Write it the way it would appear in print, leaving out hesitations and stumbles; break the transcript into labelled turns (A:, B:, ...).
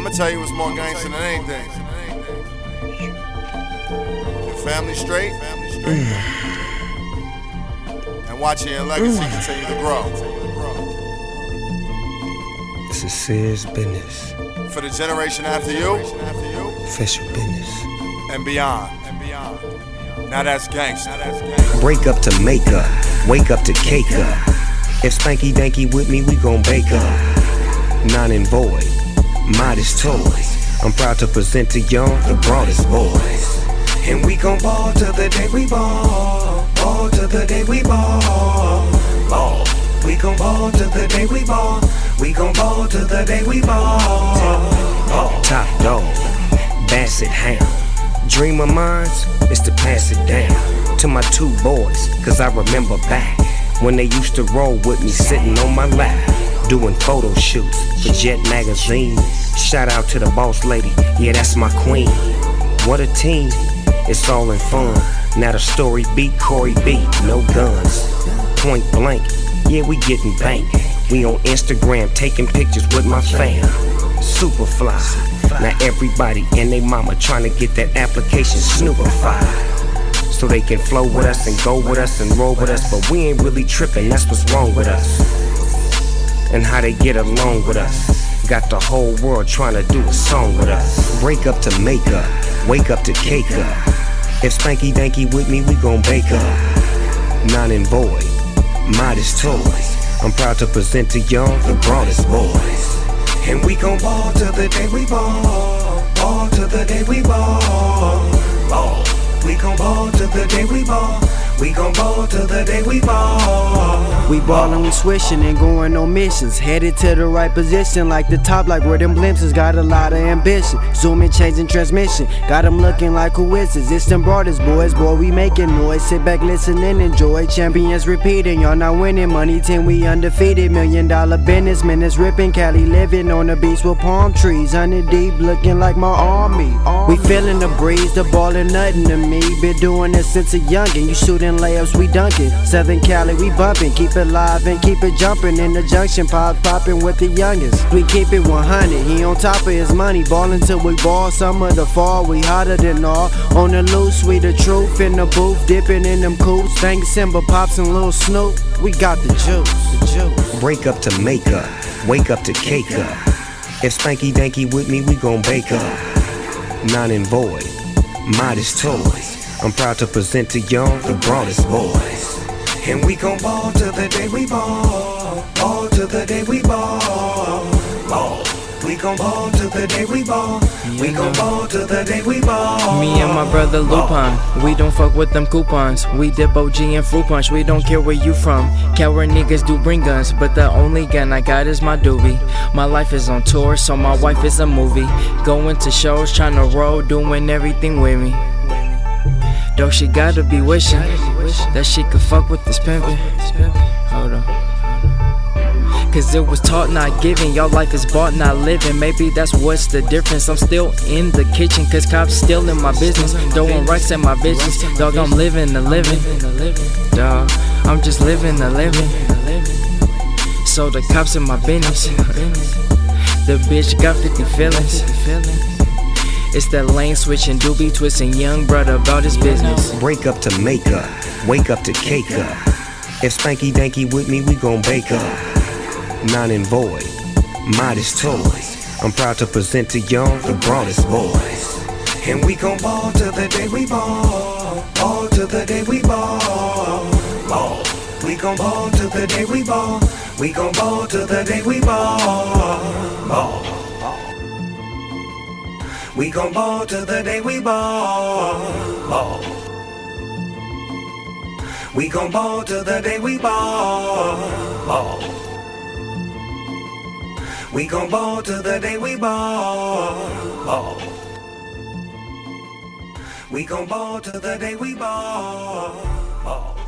A: I'ma tell you what's more gangster than anything. Your family straight, and watching your legacy continue to grow.
B: This is serious business.
A: For the generation after you,
B: Official business.
A: and beyond. Now that's gangster.
B: Break up to make up, wake up to cake up. If Spanky Danky with me, we gon' bake up. Non and void, modest toys. I'm proud to present to y'all the broadest boys. And we gon' ball till the day we ball. Ball till the day we ball. Ball. We gon' ball till the day we ball. We gon' ball till the day we ball. Ball. Top dog, Basset Hound. Dream of mine's is to pass it down to my two boys, cause I remember back when they used to roll with me sitting on my lap, doing photo shoots for Jet Magazine. Shout out to the boss lady, yeah, that's my queen. What a team, it's all in fun. Now the story beat Corey beat, no guns. Point blank, yeah, we getting banked. We on Instagram taking pictures with my fam. Super fly. Now everybody and they mama trying to get that application snoopified, so they can flow with us and go with us and roll with us. But we ain't really tripping, that's what's wrong with us. And how they get along with us. Got the whole world trying to do a song with us. Break up to make up, wake up to cake up. If Spanky Danky with me, we gon' bake up. Non and void, modest toys. I'm proud to present to y'all the broadest boys. And we gon' ball till the day we ball. Ball till the day we ball. Ball. We gon' ball till the day we ball. We gon' ball till the day we ball.
C: We ballin', we swishin' and going on missions. Headed to the right position, like the top, like where them glimpses. Got a lot of ambition. Zooming, changing transmission. Got them looking like who is this? It's them broadest boys, boy, we making noise. Sit back, listen and enjoy. Champions repeating, y'all not winning. Money 10, we undefeated. $1 million businessmen is ripping. Cali living on the beach with palm trees. 100 deep, looking like my army. We feeling the breeze, the ball ain't nothing to me. Been doing this since a youngin'. You shooting layups, we dunking. Southern Cali, we bumping. Keep it live and keep it jumping. In the junction, popping with the youngest. We keep it 100. He on top of his money, ballin' till we ball. Summer the fall, we hotter than all. On the loose, we the truth in the booth, dipping in them coops. Thank Simba Pops and Lil Snoop. We got the juice.
B: Break up to make up, wake up to cake up. If Spanky Danky with me, we gon' bake up. Non and void, modest toys. I'm proud to present to y'all the broadest boys. And we gon' ball till the day we ball. Ball till the day we ball. Ball. We gon' ball till the day we ball. We gon' ball till the day we ball.
D: Me and my brother Lupin, we don't fuck with them coupons. We dip OG and fruit punch, we don't care where you from. Coward niggas do bring guns, but the only gun I got is my doobie. My life is on tour, so my wife is a movie. Going to shows, tryna roll, doing everything with me. Though she gotta be wishing that she could fuck with this pimpin'. Hold on. Cause it was taught not giving, y'all life is bought not living. Maybe that's what's the difference. I'm still in the kitchen cause cops still in my business. Throwing rocks at my business. Dog, I'm living the living. Dog, I'm just living the living. So the cops in my business. The bitch got 50 feelings. It's that lane switching, doobie twisting, young brother about his business.
B: Break up to make up, wake up to cake up. If Spanky Danky with me, we gon' bake up. Non and void, modest toys. I'm proud to present to y'all the broadest boys. And we gon' ball till the day we ball. Ball till the day we ball. Ball. We gon' ball till the day we ball. We gon' ball till the day we ball. Ball. We gon' ball till the day we ball. Ball. We gon' ball till the day we ball. Ball. We gon' ball till the day we ball. Ball. We gon' ball till the day we ball. Ball.